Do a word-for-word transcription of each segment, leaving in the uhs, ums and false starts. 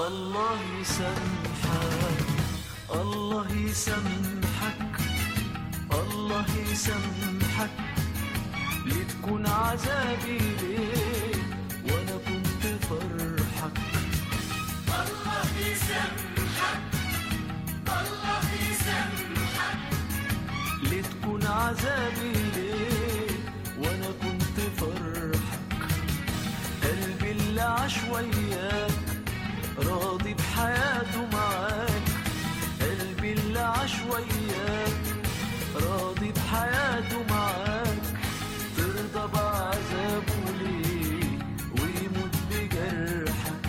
الله يسامحك، الله يسامحك، الله يسامحك، ليه تكون عذابي ليه وانا كنت فرحك. الله يسامحك، الله يسامحك، ليه تكون عذابي ليه وانا كنت فرحك. قلبي اللي عاش وياك راضي بحياته معاك، قلبي اللي عاش وياك راضي بحياته معاك، ترضى بعذابه ليه ويموت بجرحك.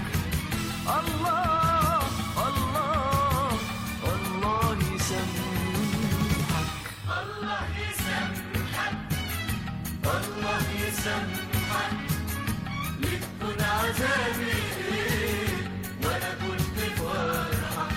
الله الله الله يسامحك، الله يسامحك، الله يسامحك، ليه تكون عذابي ليه وانا كنت فرحك.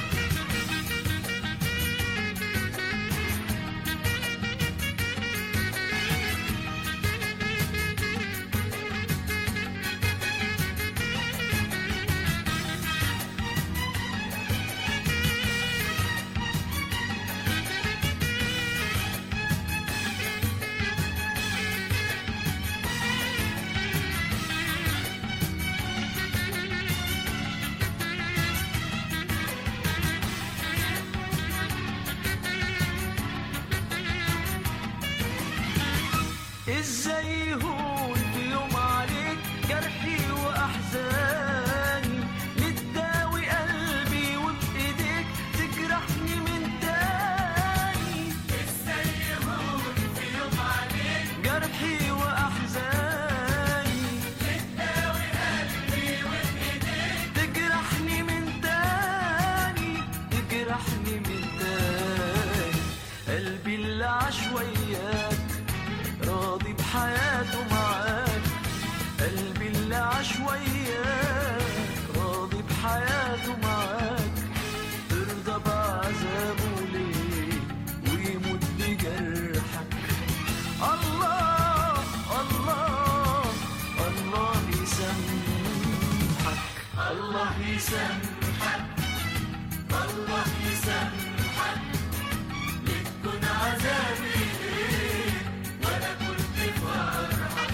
ازاي يهون في يوم عليك جرحي واحزاني، لتداوي قلبي وبايديك تجرحني من تاني. ازاي يهون في يوم عليك جرحي واحزاني، لتداوي قلبي وبايديك تجرحني من تاني، تجرحني من تاني. قلبي اللي عاش وياك راضي بحياته معاك، قلبي اللي عاش وياك راضي بحياته معاك، ترضى بعذابه ليه ويموت بجرحك. الله الله الله يسامحك، الله يسامحك، الله يسامحك، ليه تكون عذابي ليه وانا كنت فرحك.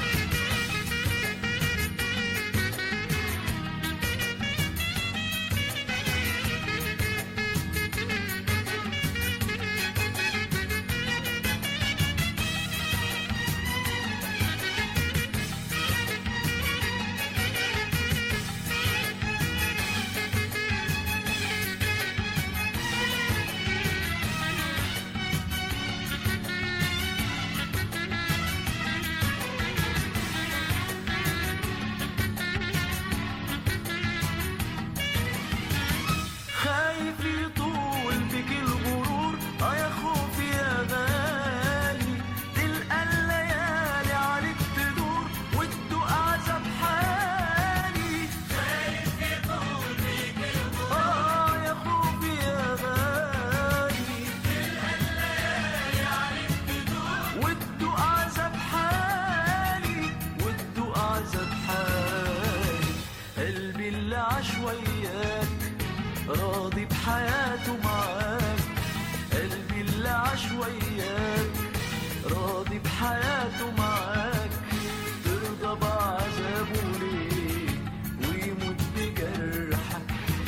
خايف يطول بك الغرور، اه يا خوفي يا غالي، تلقى الليالي عليك تدور وتدوق عذاب حالي. خايف يطول بيك الغرور، اه يا خوفي يا غالي، تلقى الليالي عليك تدور وتدوق عذاب حالي، وتدوق عذاب حالي. قلبي اللي عاش وياك راضي بحياته معاك، قلبي اللي عاش وياك راضي بحياته معاك، ترضى بعذابه ليه ويموت بجرحك.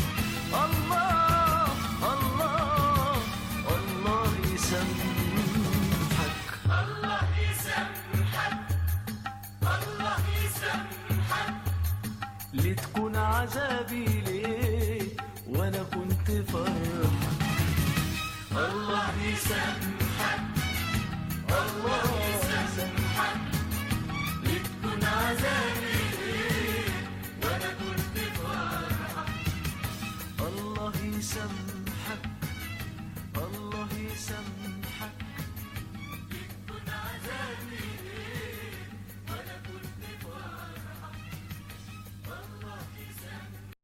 الله الله الله يسامحك، الله يسامحك، الله يسامحك، ليه تكون عذابي ليه وانا كنت فرحك. الله يسامحك، الله يسامحك، ليه تكون عذابي ليه وانا كنت فرحك. الله يسامحك.